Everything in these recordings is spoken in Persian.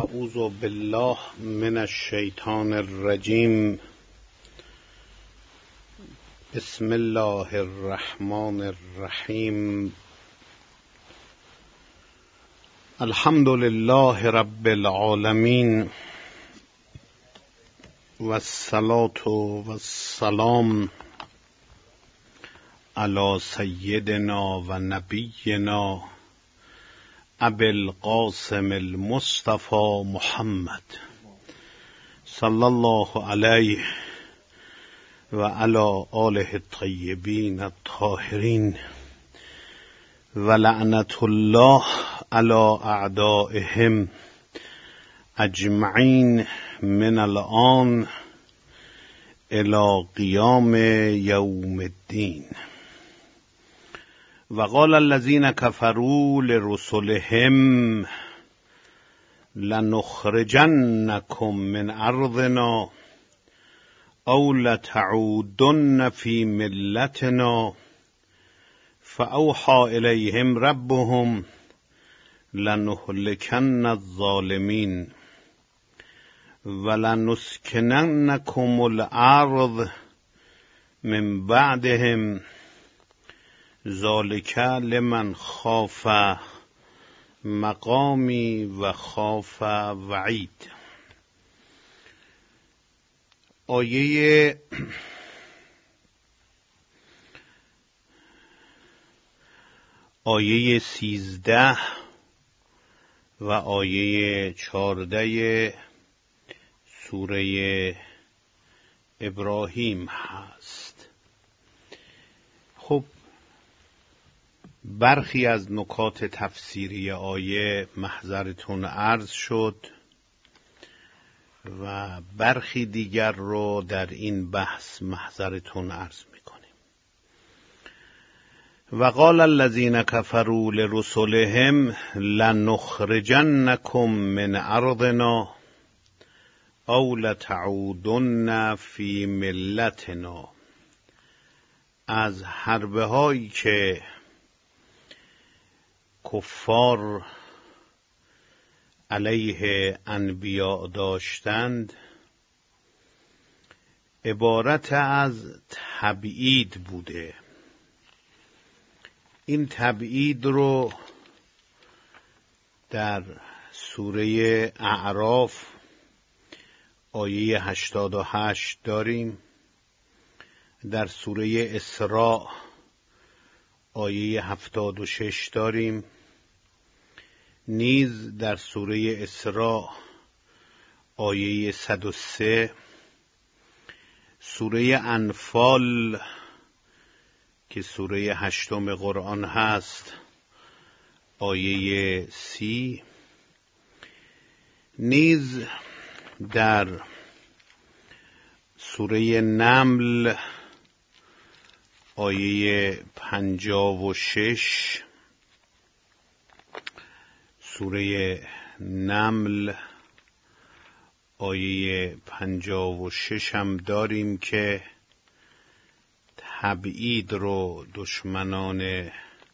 اعوذ بالله من الشیطان الرجیم. بسم الله الرحمن الرحیم. الحمد لله رب العالمین والصلاة والسلام علی سیدنا و نبینا ابی القاسم المصطفى محمد صلی الله علیه و علی آله الطیبین الطاهرین و لعنت الله علی اعدائهم اجمعین من الآن الی قیام یوم الدین. وقال الذين كفروا لرسلهم لنخرجنكم من أرضنا أو لتعودن في ملتنا فأوحى إليهم ربهم لنهلكن الظالمين ولنسكننكم الأرض من بعدهم ذالک لمن خاف مقامی و خاف وعید. آیه 13 و آیه 14 سوره ابراهیم هست. خب برخی از نکات تفسیری آیه محضرتون عرض شد و برخی دیگر رو در این بحث محضرتون عرض میکنیم. وقال الذين كفروا لرسلهم لنخرجنكم من أرضنا أو لتعودن في ملتنا. از حربه هایی که کفار علیه انبیاء داشتند عبارت از تبعید بوده. این تبعید رو در سوره اعراف آیه 88 داریم، در سوره اسراء آیه 76 داریم، نیز در سوره اسراء آیه 103، سوره انفال که سوره 8 قرآن هست آیه 30، نیز در سوره نمل آیه 56، سوره نمل آیه 56 هم داریم که تبعید رو دشمنان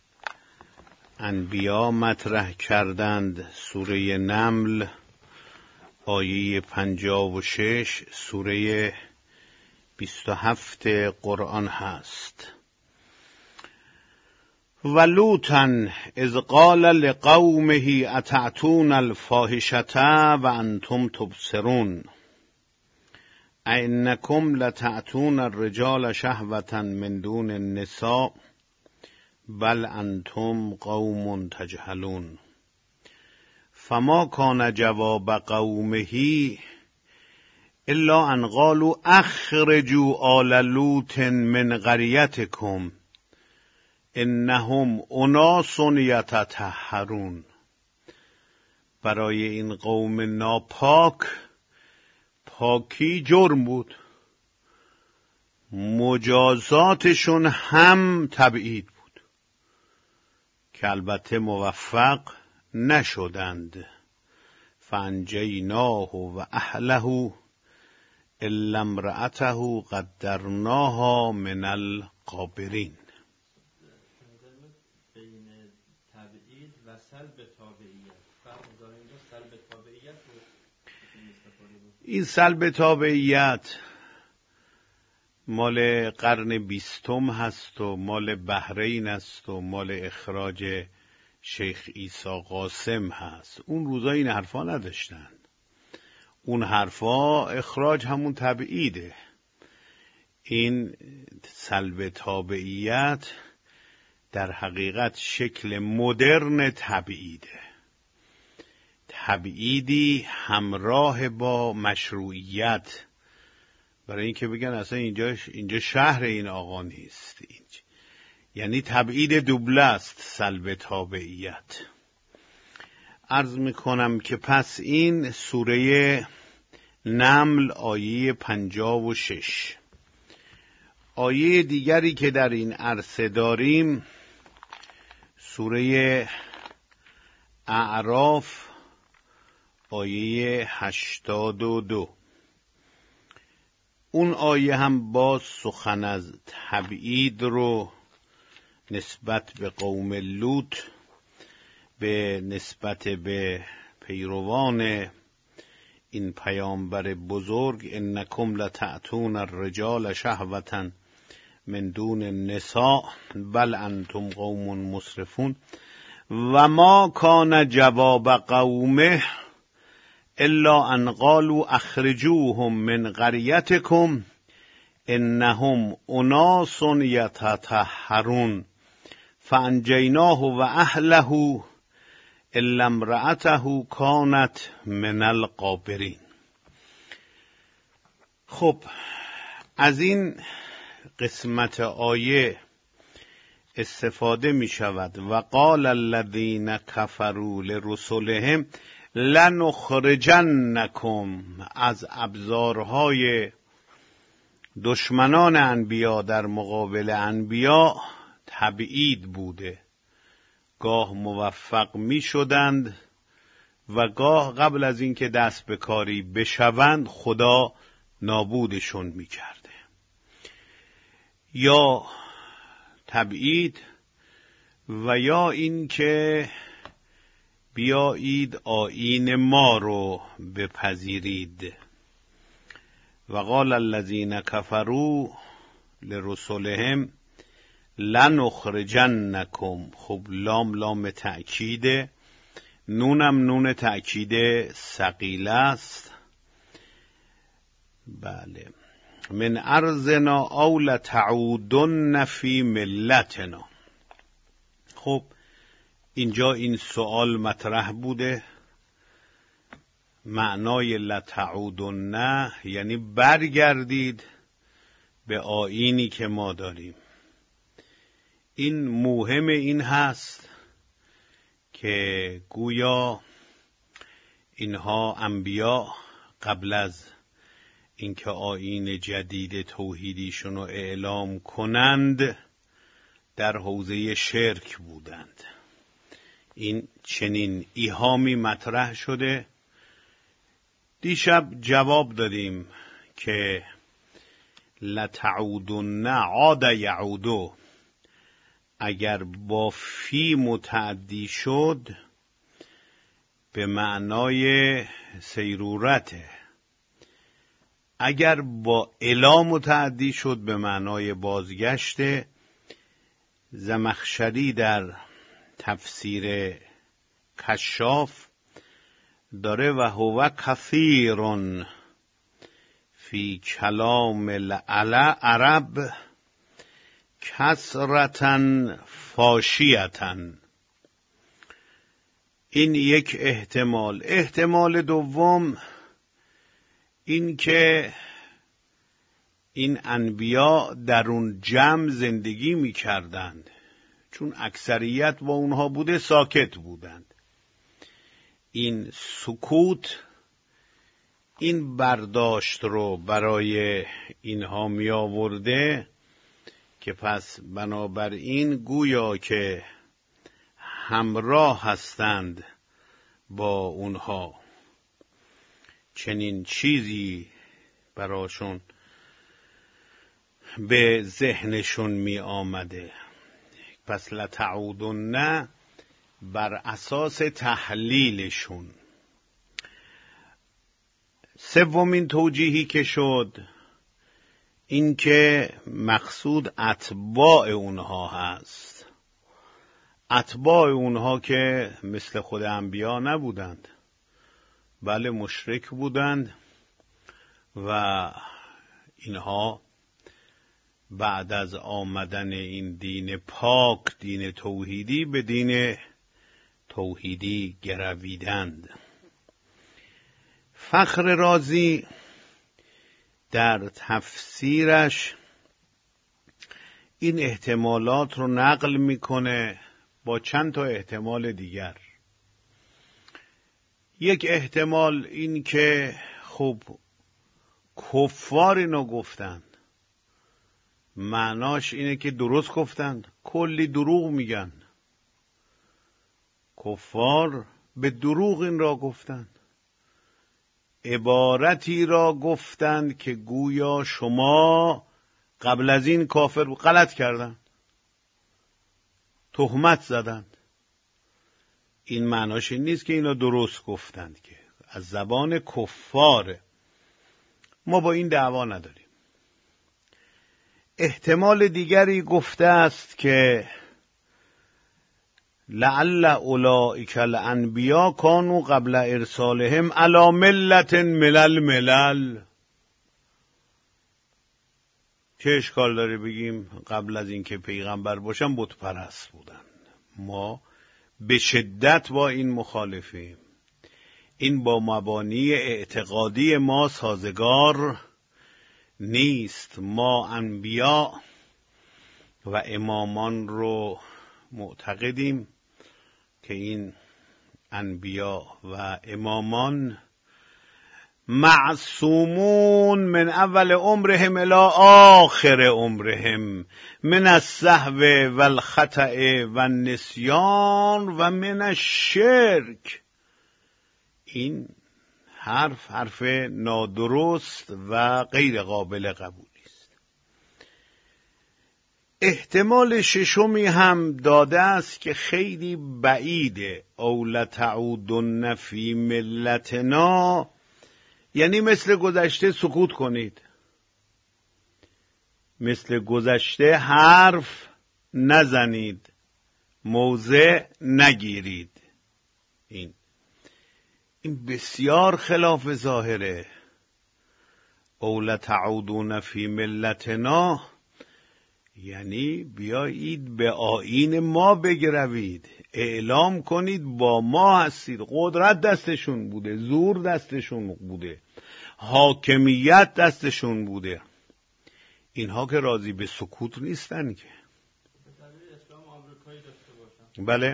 انبیا مطرح کردند. سوره نمل آیه 56، سوره 27 قرآن هست. ولوطا اذ قال لقومه اتأتون الفاحشة وانتم تبصرون اینکم لتأتون الرجال شهوة من دون النساء بل انتم قوم تجهلون. فما كان جواب قومه الا ان قالوا اخرجوا آل لوط من قريتكم انهم اناس یتطهرون. برای این قوم ناپاک پاکی جرم بود، مجازاتشون هم تبعید بود که البته موفق نشدند. فانجیناه و اهله الا امرأته قدرناها من الغابرین. بین تبعید و سلب تابعیت فرق داره. اینجا سلب تابعیت رو این سلب تابعیت مال قرن 20 هست و مال بحرین است و مال اخراج شیخ عیسی قاسم هست. اون روزا این حرفا نداشتن. اون حرفا اخراج همون تبعیده. این سلب تابعیت در حقیقت شکل مدرن تبعیده، تبعیدی همراه با مشروعیت، برای اینکه بگن اصلا اینجا شهر این آقا نیست. یعنی تبعید دوبله است سلب تابعیت. عرض میکنم که پس این سوره نمل آیه 56. آیه دیگری که در این عرصه داریم سوره اعراف آیه 82. اون آیه هم باز سخن از تبعید رو نسبت به قوم لوط، به نسبت به پیروان این پیامبر بزرگ، انکم لتأتون الرجال شهوة من دون النساء بل انتم قوم مسرفون و ما کان جواب قومه الا ان قالوا اخرجوهم من قریتکم انهم اناس یتطهرون فانجیناه و اهله الا امرأته کانت من الغابرین. خب از این قسمت آیه استفاده می شود و قال الذین کفروا لرسلهم لنخرجنکم. از ابزارهای دشمنان انبیا در مقابل انبیا تبعید بوده. گاه موفق می شدند و گاه قبل از اینکه دست به کاری بشوند خدا نابودشون می کرده. یا تبعید و یا اینکه بیایید آیین ما رو بپذیرید. و قال الذین کفروا لرسلهم لنخرجنکم. خب لام تأکیده، نونم نون تأکید ثقیله است. بله. من ارضنا او لتعودن فی ملتنا. خب اینجا این سوال مطرح بوده. معنای لتعودن یعنی برگردید به آیینی که ما داریم. این مهم این هست که گویا اینها انبیا قبل از اینکه آیین جدید توحیدیشون رو اعلام کنند در حوزه شرک بودند. این چنین ایهامی مطرح شده. دیشب جواب دادیم که لتعودن عاد یعودو اگر با فی متعدی شد به معنای سیرورته، اگر با الا متعدی شد به معنای بازگشته. زمخشری در تفسیر کشاف داره و هو کثیر فی کلام العرب کثرتن فاشیتن. این یک احتمال. احتمال دوم این که این انبیا در اون جمع زندگی می کردند، چون اکثریت با اونها بوده ساکت بودند. این سکوت این برداشت رو برای اینها می آورده که پس بنابراین گویا که همراه هستند با اونها، چنین چیزی براشون به ذهنشون می آمده. پس لتعودن بر اساس تحلیلشون. سومین توجیهی که شد این که مقصود اتباع اونها هست، اتباع اونها که مثل خود انبیا نبودند، بله مشرک بودند و اینها بعد از آمدن این دین پاک، دین توحیدی، به دین توحیدی گرویدند. فخر رازی در تفسیرش این احتمالات رو نقل میکنه با چند تا احتمال دیگر. یک احتمال این که خب کفار اینو گفتند، معناش اینه که درست گفتند، کلی دروغ میگن، کفار به دروغ این را گفتند، عبارتی را گفتند که گویا شما قبل از این کافر غلط کردند، تهمت زدند. این معناش این نیست که اینا درست گفتند، که از زبان کفاره. ما با این دعوا نداریم. احتمال دیگری گفته است که لعل اولئک الانبیا کانوا قبل ارسالهم علی ملت من الملل. چه اشکال داره بگیم قبل از اینکه پیغمبر باشن بت پرست بودن؟ ما به شدت با این مخالفیم. این با مبانی اعتقادی ما سازگار نیست. ما انبیا و امامان رو معتقدیم که این انبیا و امامان معصومون من اول عمرهم الی آخر عمرهم من السهو و الخطأ و النسیان و من الشرک. این حرف نادرست و غیر قابل قبولی است. احتمال ششمی هم داده است که خیلی بعیده، او لتعودن فی ملتنا، یعنی مثل گذشته سکوت کنید، مثل گذشته حرف نزنید، موضع نگیرید. این بسیار خلاف ظاهره. او لتعودون فی ملتنا یعنی بیایید به آیین ما بگروید، اعلام کنید با ما هستید. قدرت دستشون بوده، زور دستشون بوده، حاکمیت دستشون بوده. اینها که راضی به سکوت نیستن که. بله،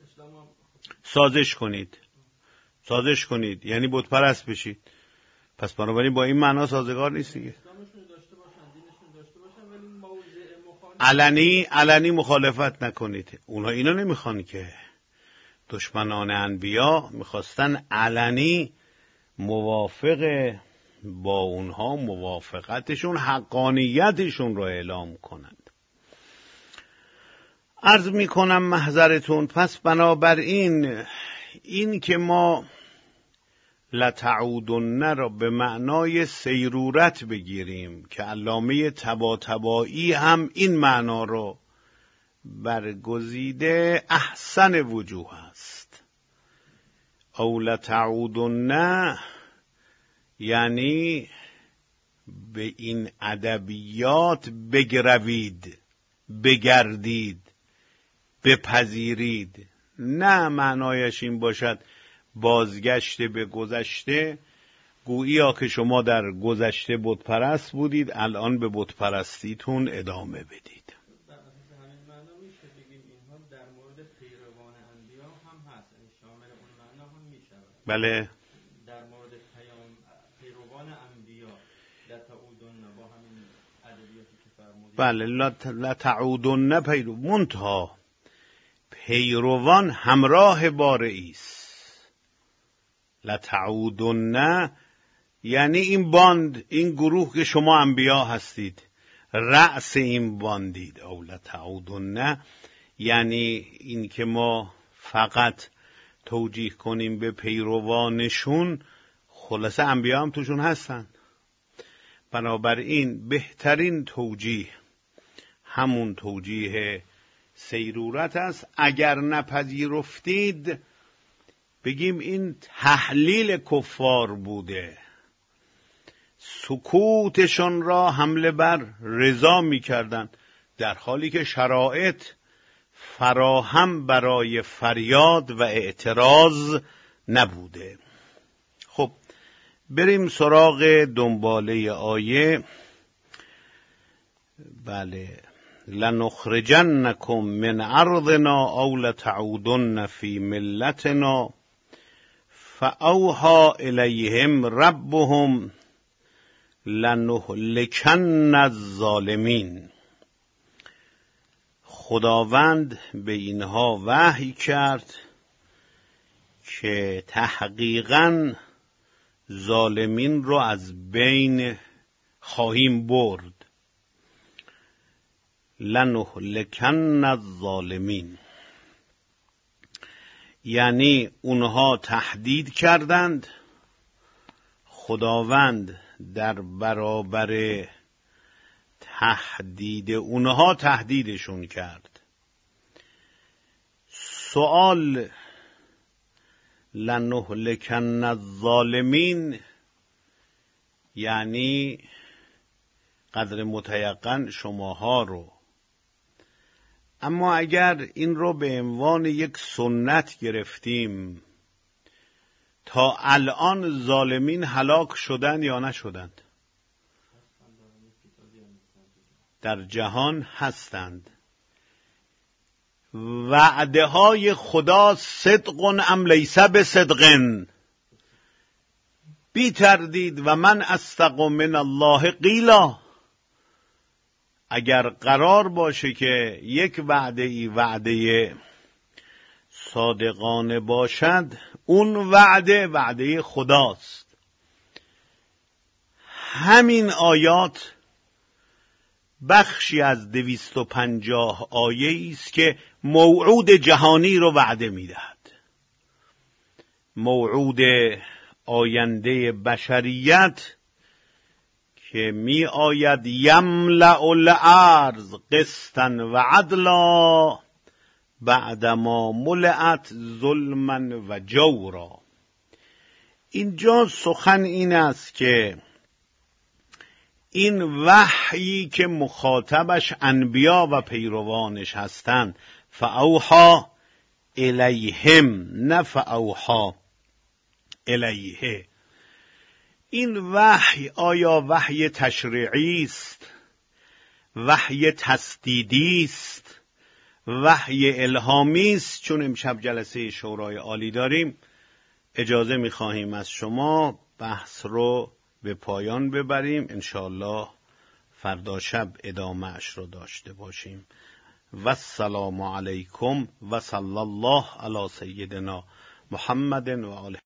سازش کنید یعنی بت پرست بشید. پس بنابراین با این معنا سازگار نیست دیگه. علنی مخالفت نکنید. اونها اینا نمیخوان که. دشمنان انبیا میخواستن علنی موافق با اونها موافقتشون، حقانیتشون رو اعلام کنند. عرض میکنم محضرتون. پس بنابراین این که ما لتعودن را به معنای سیرورت بگیریم که علامه طباطبایی هم این معنا رو برگزیده، احسن وجوه است. او لتعودن یعنی به این ادبیات بگروید، بگردید، بپذیرید. نه معنایش این باشد بازگشت به گذشته، گوییا که شما در گذشته بت پرست بودید، الان به بت پرستیتون ادامه بدید. در اساس همین معنا میشه بگیم اینها در مورد پیروان انبیا هم هست، یعنی شامل اون معنا هم میشه. بله، در مورد پیروان انبیا لتعودن با همین ادبیاتی که فرمودید. بله، لتعودن منتها پیروان همراه بارئی است. لتعودن یعنی این باند، این گروه که شما انبیا هستید، رأس این باندید. او لتعودن یعنی این که ما فقط توجیه کنیم به پیروانشون، خلاصه انبیا هم توشون هستن. بنابراین بهترین توجیه همون توجیه سیرورت است. اگر نپذیرفتید بگیم این تحلیل کفار بوده، سکوتشون را حمله بر رضا می‌کردند، در حالی که شرایط فراهم برای فریاد و اعتراض نبوده. خب بریم سراغ دنباله آیه. بله، لنخرجنکم من ارضنا او لتعودن فی ملتنا فاوحى الیهم ربهم لنهلکن الظالمین. خداوند به اینها وحی کرد که تحقیقاً ظالمین رو از بین خواهیم برد. لنهلکن الظالمین، یعنی اونها تهدید کردند، خداوند در برابر تهدید اونها تهدیدشون کرد. سوال لنهلکن الظالمین یعنی قدر متیقن شماها رو. اما اگر این رو به عنوان یک سنت گرفتیم، تا الان ظالمین هلاک شدن یا نشدند؟ در جهان هستند. وعده های خدا صدق ام لیس بصدق، بی تردید و من اصدق من الله قیلا. اگر قرار باشه که یک وعده صادقانه باشد، اون وعده خداست. همین آیات بخشی از 250 آیه است که موعود جهانی رو وعده میدهد. موعود آینده بشریت که می آید یملأ الارض قسطا و عدلا بعدما ملئت ظلما و جورا. اینجا سخن این است که این وحی که مخاطبش انبیا و پیروانش هستند، فاوحی الیهم نه فاوحی الیه، این وحی آیا وحی تشریعی است، وحی تصدیدی است، وحی الهامی است؟ چون امشب جلسه شورای عالی داریم، اجازه می‌خواهیم از شما بحث رو به پایان ببریم. انشاءالله فردا شب ادامه اش رو داشته باشیم. و السلام علیکم و صلی الله علی سیدنا محمد و آله.